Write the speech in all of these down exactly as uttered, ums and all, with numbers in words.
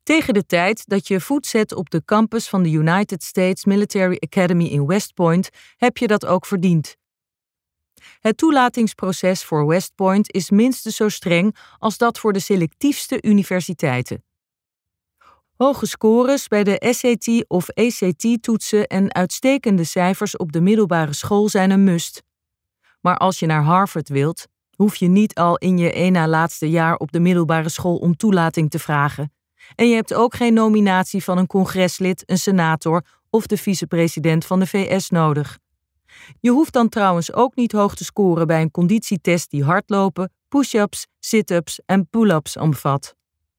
Tegen de tijd dat je voet zet op de campus van de United States Military Academy in West Point, heb je dat ook verdiend. Het toelatingsproces voor West Point is minstens zo streng als dat voor de selectiefste universiteiten. Hoge scores bij de S A T of A C T-toetsen en uitstekende cijfers op de middelbare school zijn een must. Maar als je naar Harvard wilt, hoef je niet al in je één na laatste jaar op de middelbare school om toelating te vragen. En je hebt ook geen nominatie van een congreslid, een senator of de vicepresident van de V S nodig. Je hoeft dan trouwens ook niet hoog te scoren bij een conditietest die hardlopen, push-ups, sit-ups en pull-ups omvat.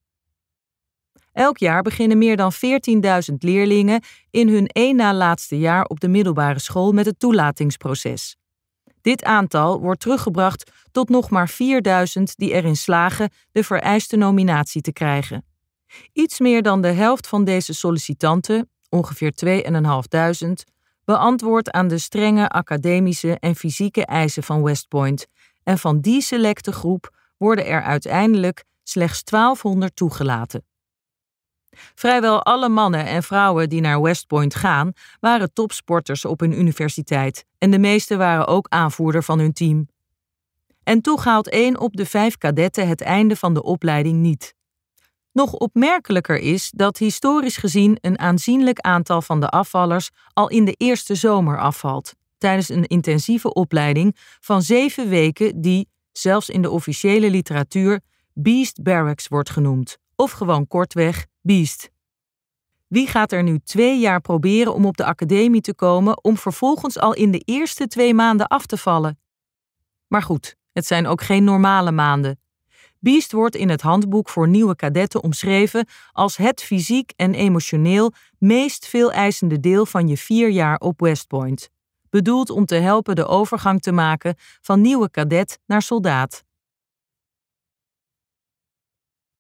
Elk jaar beginnen meer dan veertienduizend leerlingen in hun één na laatste jaar op de middelbare school met het toelatingsproces. Dit aantal wordt teruggebracht tot nog maar vierduizend die erin slagen de vereiste nominatie te krijgen. Iets meer dan de helft van deze sollicitanten, ongeveer tweeduizend vijfhonderd, beantwoordt aan de strenge academische en fysieke eisen van West Point. En van die selecte groep worden er uiteindelijk slechts twaalfhonderd toegelaten. Vrijwel alle mannen en vrouwen die naar West Point gaan, waren topsporters op hun universiteit en de meeste waren ook aanvoerder van hun team. En toch haalt één op de vijf kadetten het einde van de opleiding niet. Nog opmerkelijker is dat historisch gezien een aanzienlijk aantal van de afvallers al in de eerste zomer afvalt, tijdens een intensieve opleiding van zeven weken die, zelfs in de officiële literatuur, Beast Barracks wordt genoemd, of gewoon kortweg Beast. Wie gaat er nu twee jaar proberen om op de academie te komen om vervolgens al in de eerste twee maanden af te vallen? Maar goed, het zijn ook geen normale maanden. Beast wordt in het handboek voor nieuwe kadetten omschreven als het fysiek en emotioneel meest veeleisende deel van je vier jaar op West Point, bedoeld om te helpen de overgang te maken van nieuwe kadet naar soldaat.